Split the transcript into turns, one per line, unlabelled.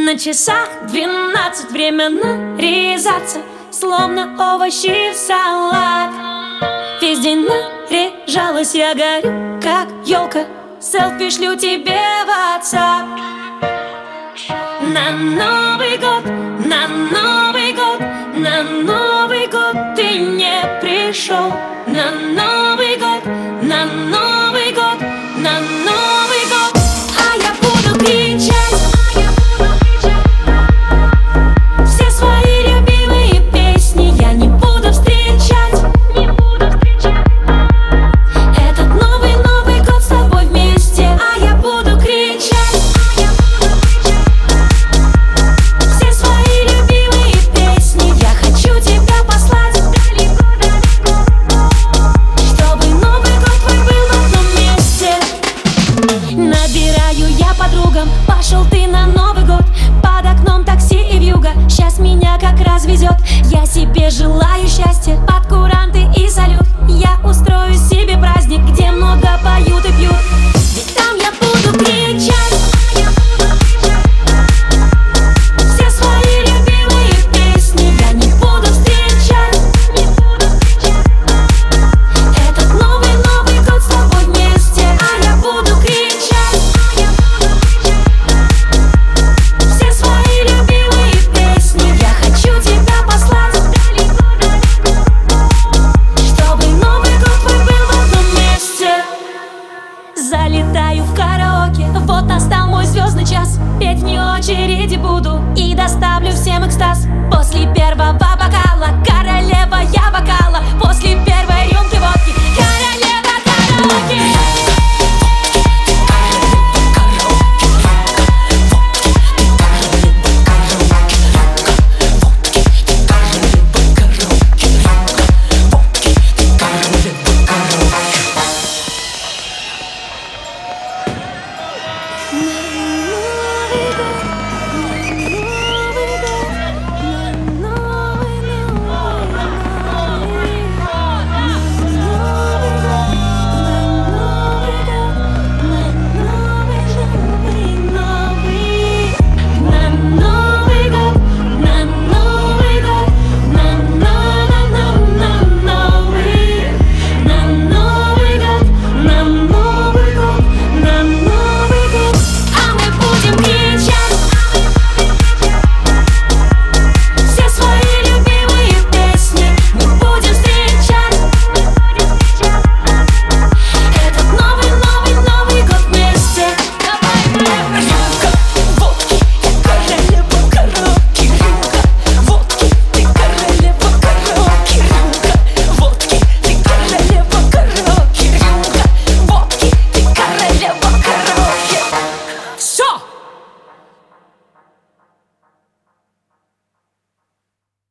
На часах 12, время нарезаться, словно овощи в салат. Весь день наряжалась, я горю, как елка. Селфи шлю тебе в WhatsApp. На Новый год, на Новый год, на Новый год ты не пришел. На Новый год, на Новый год, на Новый год. А я буду кричать все свои любимые песни. Я не буду встречать этот Новый год с тобой вместе. А я буду кричать все свои любимые песни. Я хочу тебя послать, чтобы Новый год твой был в одном месте. Набираю я подругам, пошел ты на Новый год. Под окном такси и вьюга, сейчас меня как раз везет. Я себе желаю счастья, под куранты и салют. Я устрою себе праздник, где много поют и пьют. Ведь там я буду кричать все свои любимые песни. Я не буду встречать этот Новый год с тобой вместе. А я буду кричать все свои любимые песни. Я хочу тебя послать, чтобы Новый год твой был в одном месте. Залетаю в караоке, вот настал мой звездный час. Петь вне очереди буду и доставлю всем экстаз. После первого